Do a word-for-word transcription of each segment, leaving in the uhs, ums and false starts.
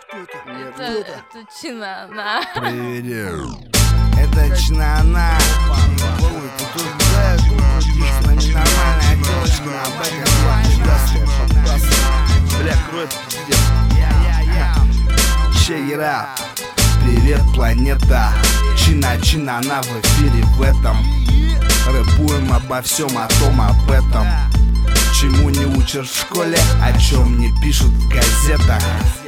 Это, это Чинана. Привет. Это Чинана. Тут знаю, с нами нормальная девочка на бэке. Бля, кровь, пиздец. Чейра. Привет, планета. Чина, Чинана в эфире в этом. Рэпуем обо всем, о том, об этом. Чему не учат в школе, о чем не пишут в газетах.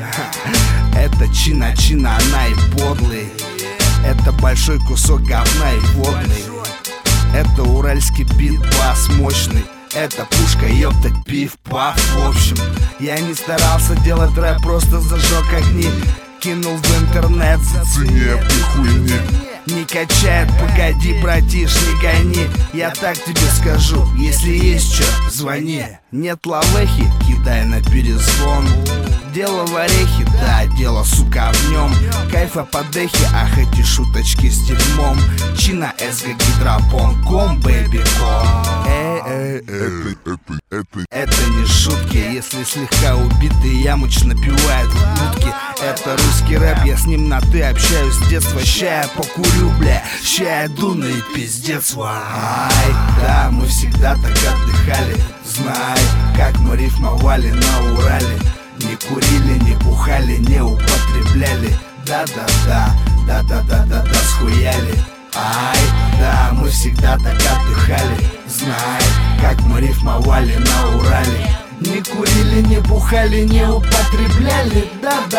Это Чина, Чинана и подлый. Это большой кусок говна и водный. Это уральский бит-бас мощный. Это пушка, ёпта, пиф-паф. В общем, я не старался делать рэп, просто зажег огни. Кинул в интернет, зацени этой хуйни. Не качает, погоди, братиш, не гони. Я так тебе скажу, если есть что, звони. Нет лавехи, кидай на перезвон. Дело в орехе, да, дело, сука, в нем. Кайфа по дехе, ах, эти шуточки с дерьмом. Чина, эсгэ, гидропон, ком, бэйби, ком. Эй, эй, эй, это, это, это не шутки. Если слегка убитый ямыч напевает в будке. Это русский рэп, я с ним на ты общаюсь с детства. Ща я покурю, бля, ща я дуну и пиздец. Ай, да, мы всегда так отдыхали. Знай, как мы рифмовали на Урале. Не курили, не бухали, не употребляли. Да-да-да, да-да-да-да-да, схуяли. Ай, да, мы всегда так отдыхали. Знай, как мы рифмовали на Урале. Не курили, не бухали, не употребляли.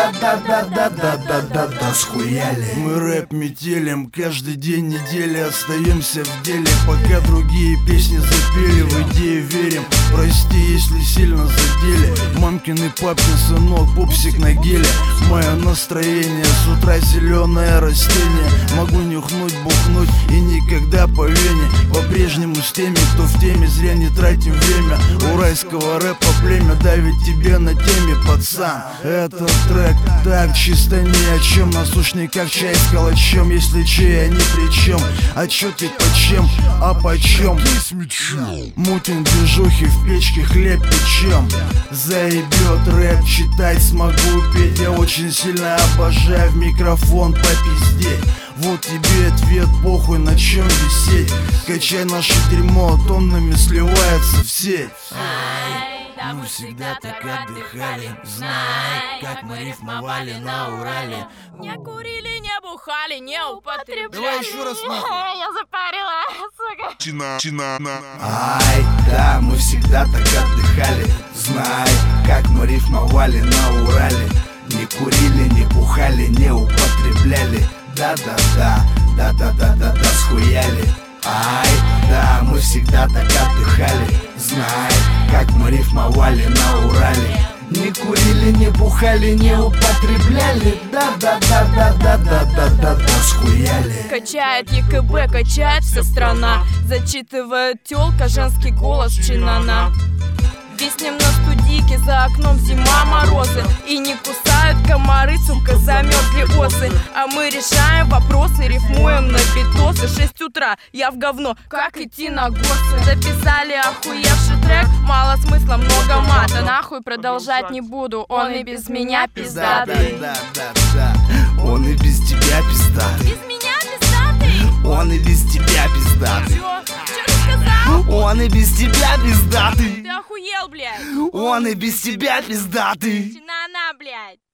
Да-да-да-да-да-да-да-да-да, схуяли. Мы рэп метелим каждый день недели. Остаемся в деле, пока другие песни запели. В идею верим, прости, если сильно задели. Мамкин и папкин сынок, пупсик на геле. Мое настроение с утра зеленое растение. Могу нюхнуть, бухнуть и никогда по вене. По-прежнему с теми, кто в теме, зря не тратим время. Уральского рэпа племя давит тебе на теме, пацан. Этот трек так чисто ни о чем. Насущный как чай с калачом. Если чей, а ни при чем. А чё ты почем, а почем? Мутим движухи, в печке хлеб печем. Заебет рэп, читать смогу, петь. Я очень сильно обожаю в микрофон попиздеть. Вот тебе ответ, похуй на чем висеть. Качай наше дерьмо, тоннами сливается в сеть. Мы всегда так отдыхали. Знай, как мы рифмовали на Урале. Не курили, не бухали, не употребляли. Давай еще раз нахуй. Я запарила, сука. Чина, Чинана. Ай, да, мы всегда так отдыхали. Знай, как мы рифмовали на Урале. Не курили, не бухали, не употребляли. Да-да-да, да-да-да-да-да, схуяли. Ай, да, мы всегда так отдыхали. Знай, как мы рифмовали на Урале. Не курили, не бухали, не употребляли. Да-да-да-да-да-да-да-да-да, схуяли. Качает ЕКБ, качает вся страна. Зачитывает тёлка женский голос Чинана. Виснем на студийке, за окном зима, морозы. И не кусают комары, сука, замерзли осы. А мы решаем вопросы, рифмуем на битосы. Шесть утра, я в говно, как идти на госы. Записали охуевший трек, мало смысла, много мата. Нахуй продолжать не буду, он и без меня пиздатый. Да-да-да-да, он и без тебя пиздатый. Без меня пиздатый? Он и без тебя пиздатый. Чё? Чё ты сказал? Он и без тебя пиздатый. Ты охуел, блядь? Он и без тебя пиздатый. Чинана, блядь.